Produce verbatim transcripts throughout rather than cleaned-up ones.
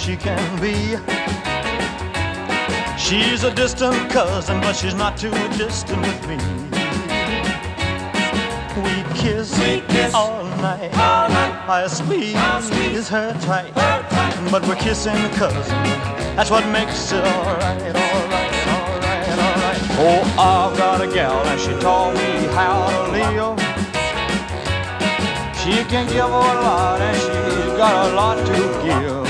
she can be. She's a distant cousin, but she's not too distant with me. We kiss, we kiss all night, all night. I squeeze, I squeeze her tight, her tight. But we're kissing cousins, that's what makes it alright, alright, alright, alright. Oh, I've got a gal and she taught me how to live. She can give a lot and she's got a lot to give.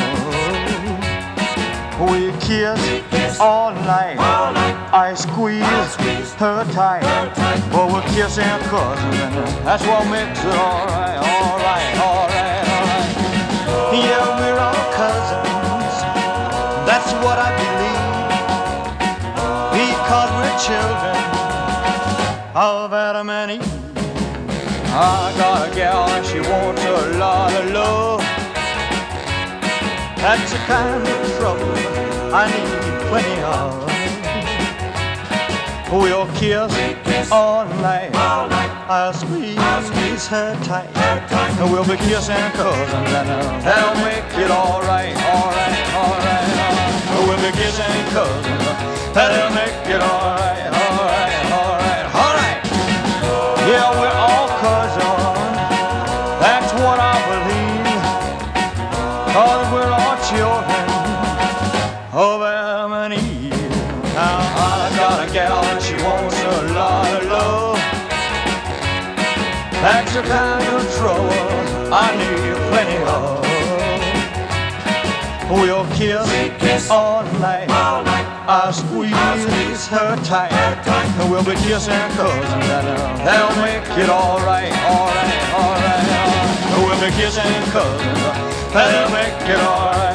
We kiss all night, all night. I squeeze, squeeze her tight, her tight. But we're kissing cousins and that's what makes it alright, alright, alright, alright. Yeah, we're all cousins, that's what I believe, because we're children of Adam and Eve. I got a gal and she wants a lot of love. That's the kind of trouble I need plenty of. We'll kiss all night, all night. I'll squeeze, I'll squeeze her tight, her tight. And we'll be kissing cousins and uh, that'll make it alright, alright, alright, alright. We'll be kissing cousins, that'll make it alright, alright, alright, alright. Yeah, we're all cousins, that's what I believe, 'cause we're all children of Adam and Eve. Now I got a gal and she wants a lot of love. That's the kind of trouble I need plenty of. We'll kiss, kiss all night, all night. I squeeze, I squeeze her tight, her tight. And we'll be kissing cousins and uh, that'll make it alright, alright, alright, alright. We'll be kissing cousins, that'll make it alright.